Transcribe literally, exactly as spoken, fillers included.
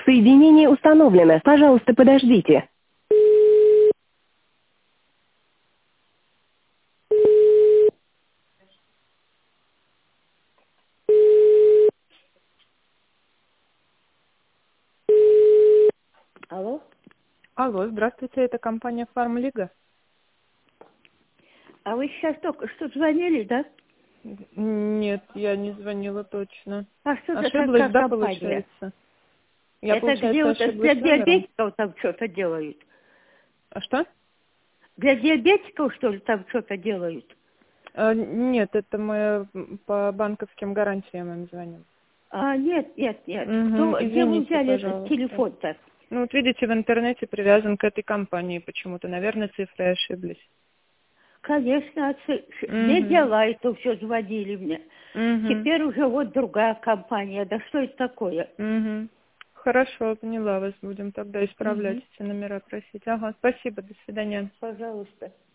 Соединение установлено. Пожалуйста, подождите. Алло? Алло, здравствуйте, это компания «Фармлига». А вы сейчас только что звонили, да? Нет, я не звонила точно. А что за Ошиблась, такая да, компания? получается? Я, Это где получается, вот ошиблась для номером. диабетиков там что-то делают? А что? Для диабетиков, что ли, там что-то делают? А, нет, это мы по банковским гарантиям им звоним. А, нет, нет, нет. Угу, Кто, где вы извините, взяли этот пожалуйста. телефон-то? Ну, вот видите, в интернете привязан к этой компании почему-то. Наверное, цифры ошиблись. Конечно, отцы- мне Угу, дела это все звонили мне. угу, Теперь уже вот другая компания. Да что это такое? угу. Хорошо, поняла вас. Будем тогда исправлять Угу. эти номера, просить. Ага, спасибо, до свидания. Пожалуйста.